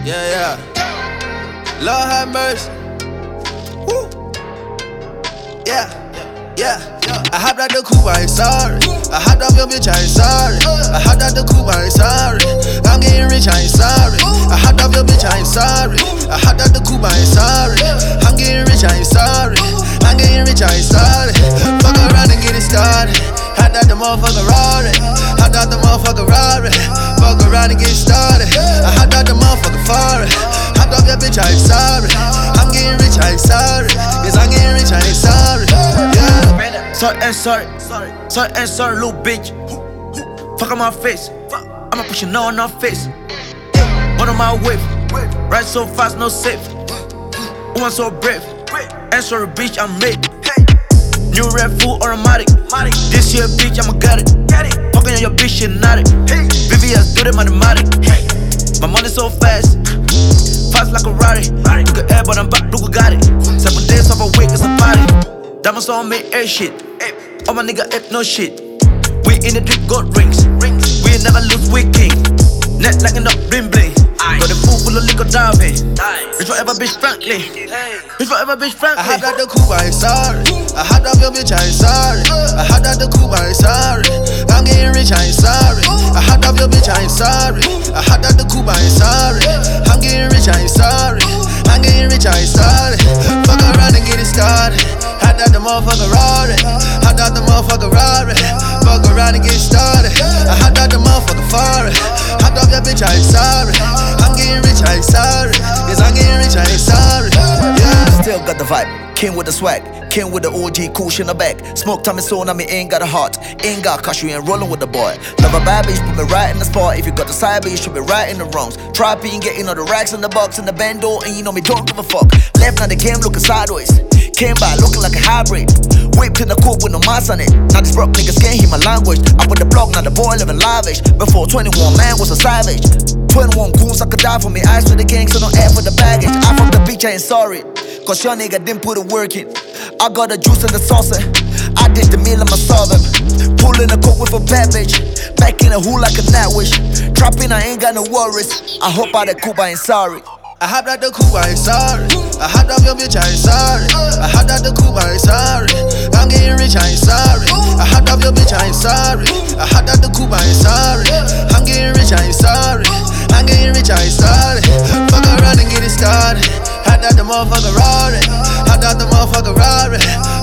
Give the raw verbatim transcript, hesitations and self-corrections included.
Yeah, yeah. Lord have mercy. Woo. Yeah, yeah. I hopped out the coupe, I ain't sorry. I hopped off your bitch, I ain't sorry. I hopped out the coupe, I ain't sorry. I'm getting rich, I ain't sorry. I hopped off your bitch, I ain't sorry. I hopped out the coupe, I ain't sorry. I'm getting rich, I ain't sorry. I'm getting rich, I ain't sorry. Fuck around and get it started. Hopped out the motherfucker Rari. Hopped out the motherfucker Rari. Fuck around and get it started. I hopped out the motherfucker Ferrari. Hopped off your bitch, I ain't sorry. I'm getting rich, I ain't sorry. Yes, I'm getting rich, I ain't sorry. Yeah. Sorry and sorry, sorry and sorry, little bitch. Fuck on my face, I'ma push you on her face. One on my wave, ride so fast, no safe. Woman so brave, and sorry, bitch, I'm made. New red full automatic. This year, bitch, I'ma get it. Fucking on your bitch, shit naughty. V V S do the mathematic. My money so fast, fast like a Rari. Look at air, but I'm back, look, got it. Seven days off a week, it's a party. Diamonds on me, air shit. All my nigga ape no shit. We in the drip, got rings. We ain't never lose, we king. Net like up, bling bling. Got the pool full of liquor diving. Rich forever, bitch, frankly. Rich forever, bitch, frankly. I hopped out the coupe, I ain't sorry. I hopped off your bitch, I ain't sorry. I hopped out the coupe, I ain't sorry. I'm getting rich, I ain't sorry. I hopped off your bitch, I ain't sorry. I hopped out the coupe, I ain't sorry. I'm getting rich, I ain't sorry. I'm getting rich, I ain't sorry. Fuck around and get it started. Hopped out the motherfucker Rari. Hopped out the motherfucker Rari. Fuck around and get it started. I hopped out the motherfucker Ferrari. Hopped off your bitch, I ain't sorry. I'm getting rich, I ain't sorry. Yes, I'm getting rich, I ain't sorry. Yeah. Still got the vibe, came with the swag. Came with the O G, cool shit in the back. Smoke time is so on me, ain't got a heart. Ain't got cash, you ain't rolling with the boy. Love a bad bitch, put me right in the spot. If you got the side bitch, should be right in the wrongs. Try being getting all the racks in the box in the bando, and you know me don't give a fuck. Left now the game looking sideways. Came back looking like a hybrid. Whipped in the coupe with no mask on it. Now these broke niggas can't hear my language. I with the block, now the boy living lavish. Before twenty-one, man was a savage. twenty-one goons, I could die for me. Eyes for the gang, so no air for the baggage. I from the beach, I ain't sorry. Cause your nigga didn't put the work in. I got the juice and the sauce. I did the meal, I'ma solve him. Pulling a coke with a bad bitch. Back in the hood like a night wish. Trapping, I ain't got no worries. I hope out the coupe, I ain't sorry. I hopped out the coupe, I ain't sorry. I hopped off your bitch, I ain't sorry. I hopped out the coupe, I ain't sorry. I'm getting rich, I ain't sorry. I hopped off your bitch, I ain't sorry. I hopped out the coupe, I ain't sorry. I'm getting rich, I ain't sorry. I'm getting rich, I ain't sorry. Fuck around and get it started. Hopped out the motherfucker Rari. Hopped out the motherfucker Rari.